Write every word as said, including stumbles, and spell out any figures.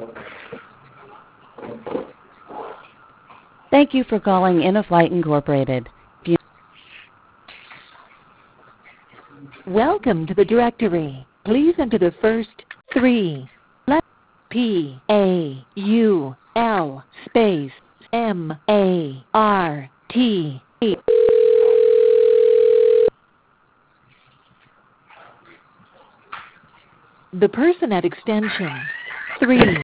Thank you for calling InnoFlight Incorporated. If you- Welcome to the directory. Please enter the first three. Let P A U L space M A R T. The person at extension three